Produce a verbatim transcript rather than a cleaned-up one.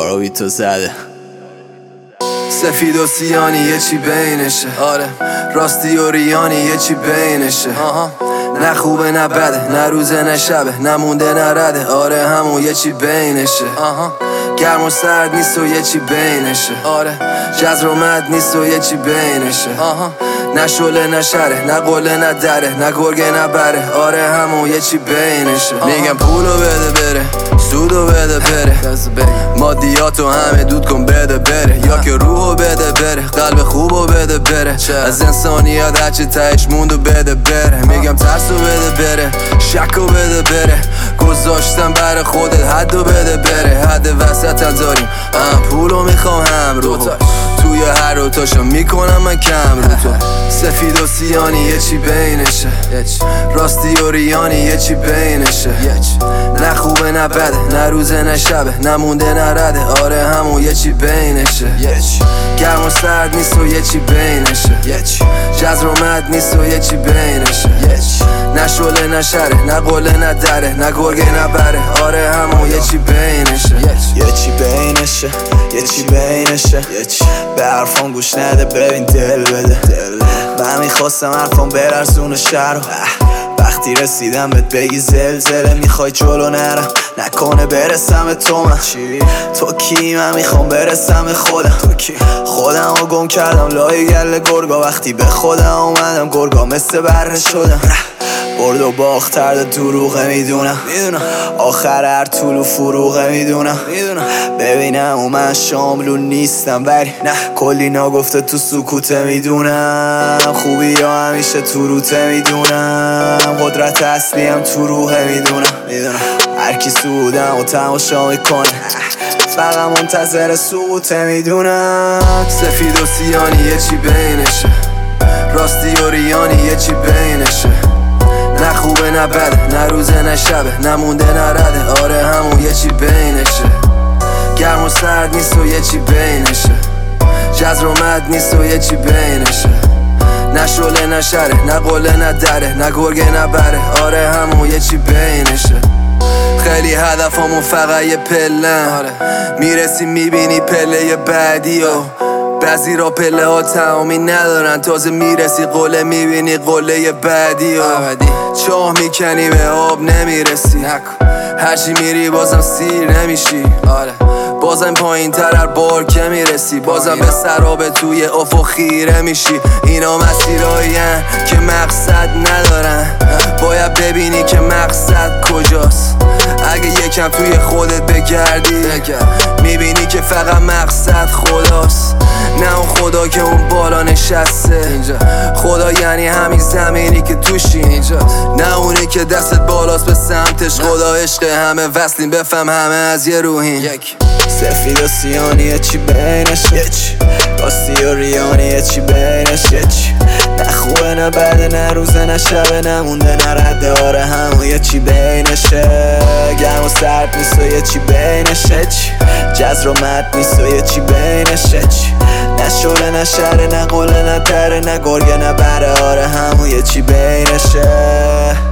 آراوی تو زده سفید و سیانی یه چی بینشه، آره راستی و ریانی یه چی بینشه. آها نه خوبه نه بده، نه روزه نه شبه، نه مونده نه رده، آره همون یه چی بینشه. آها گرم و سرد نیست و یه چی بینشه، آره جزر و مد نیست و یه چی بینشه. آها نه شله نه شره، نه قله نه دره، نه گرگه نه بره، آره همون یه چی بینشه. میگم پولو بده بره، سودو بده بره، مادیاتو همه دود کن بده بره، یا که روحو بده بره، قلب خوبو بده بره، از انسانیت هرچی تهش موندو بده بره. میگم ترسو بده بره، شکو بده بره، گذاشتم بر خودت حدو بده بره. حد وسط هم داریم، هم پولو میخوام هم رو توی هر رو تاشو میکنم من کم رو تو. سفید و سیانی یه چی بینشه، راستی و ریانی یه چی بینشه. نه خوبه نه بده، نه روزه نه شبه، نه مونده نه رده، آره همون یه چی بینشه. گرم و سرد نیست و یه چی بینشه، جزر و مد نیست و یه چی بینشه. نه شله نه شره، نه قله نه دره، نه گرگه نه بره، آره همون یه چی بینشه. یه چی بینشه، یه چی بینشه، به حرفان گوش نده ببین دل بده. من میخواستم حرفان برسونه شهر، وقتی رسیدم بهت بگی زلزله، میخوای جلو نرم نکنه برسم به تو. من تو کی؟ من میخوام برسم به خودم. خودم رو گم کردم لای گل گرگا، وقتی به خودم اومدم گرگا مثل بره شدم. برد و باخت ترد دروغه میدونم، آخر هر طول و فروغه میدونم. ببینم و من شاملون نیستم ولی نه کلی ناگفته تو سکوته میدونم. خوبی یا همیشه تو روته میدونم، قدرت اصلیم تو روحه میدونم. هر کی سودم و تماشا میکنه فقط منتظر سقوطه میدونم. سفید و سیانی یه چی بینشه، راستی و ریانی یه چی بینشه. نه خوبه نه بده، نه روزه نه شبه، نه مونده نه رده، آره همون یه چی بینشه. گرم و سرد نیست و یه چی بینشه، جزر و مد نیست و یه چی بینشه. نه شله نه شره، نه قله نه دره، نه گرگه نه بره، آره همون یه چی بینشه. خیلی هدفمون فقط یه پلن، میرسی میبینی پله بعدی و بعضی را پله ها تمامی ندارن، تازه میرسی قله میبینی قله بعدی و چاه میکنی به آب نمیرسی، هرچی میری بازم سیر نمیشی، آره بازم پایین تر هر بار که میرسی، بازم به سراب توی افق خیره میشی. اینا مسیرهایین که مقصد ندارن، باید ببینی که مقصد کجاست. اگه یکم توی خودت بگردی میبینی که فقط مقصد خداست، نه اون خدا که اون بالا نشسته. خدا یعنی همین زمینی که توشی، نه اونی که دستت بالاست به سمتش. خدا عشق همه وصلیم، بفهم همه از یه روحین. سفید و سیانی یه چی بینشه، راستی و ریانی یه چی بینشه. نه خوبه نه بده، نه روزه نه شبه، نه مونده نه رده، آره همون یه چی بینشه. گرم و سرد نیست و یه چی بینشه، جزر و مد نیست و یه چی بینشه. نه شله نه شره، نه قله نه دره، نه گرگه نه بره، آره همون یه چی بینشه.